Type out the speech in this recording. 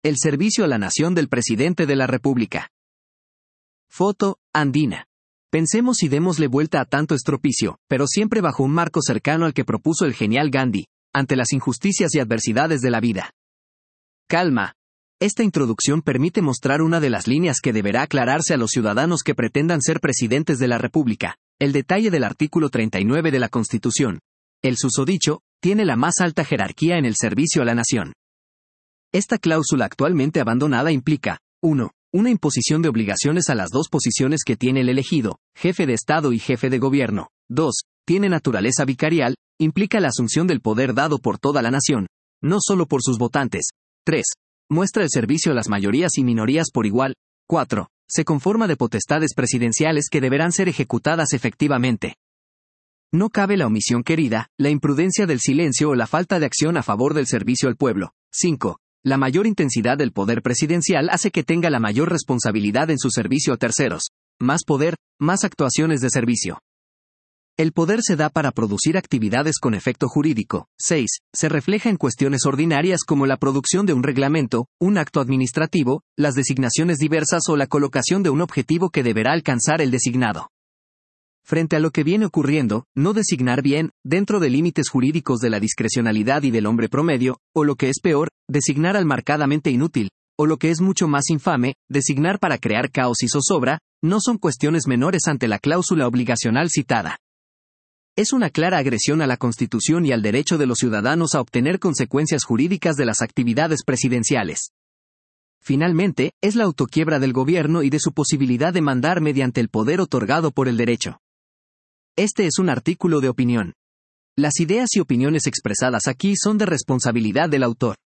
El servicio a la nación del presidente de la República. Foto, Andina. Pensemos y démosle vuelta a tanto estropicio, pero siempre bajo un marco cercano al que propuso el genial Gandhi, ante las injusticias y adversidades de la vida. Calma. Esta introducción permite mostrar una de las líneas que deberá aclararse a los ciudadanos que pretendan ser presidentes de la República, el detalle del artículo 39 de la Constitución. El susodicho, tiene la más alta jerarquía en el servicio a la nación. Esta cláusula actualmente abandonada implica, 1. Una imposición de obligaciones a las dos posiciones que tiene el elegido, jefe de Estado y jefe de gobierno. 2. Tiene naturaleza vicarial, implica la asunción del poder dado por toda la nación, no solo por sus votantes. 3. Muestra el servicio a las mayorías y minorías por igual. 4. Se conforma de potestades presidenciales que deberán ser ejecutadas efectivamente. No cabe la omisión querida, la imprudencia del silencio o la falta de acción a favor del servicio al pueblo. 5. La mayor intensidad del poder presidencial hace que tenga la mayor responsabilidad en su servicio a terceros. Más poder, más actuaciones de servicio. El poder se da para producir actividades con efecto jurídico. 6. Se refleja en cuestiones ordinarias como la producción de un reglamento, un acto administrativo, las designaciones diversas o la colocación de un objetivo que deberá alcanzar el designado. Frente a lo que viene ocurriendo, no designar bien, dentro de límites jurídicos de la discrecionalidad y del hombre promedio, o lo que es peor, designar al marcadamente inútil, o lo que es mucho más infame, designar para crear caos y zozobra, no son cuestiones menores ante la cláusula obligacional citada. Es una clara agresión a la Constitución y al derecho de los ciudadanos a obtener consecuencias jurídicas de las actividades presidenciales. Finalmente, es la autoquiebra del gobierno y de su posibilidad de mandar mediante el poder otorgado por el derecho. Este es un artículo de opinión. Las ideas y opiniones expresadas aquí son de responsabilidad del autor.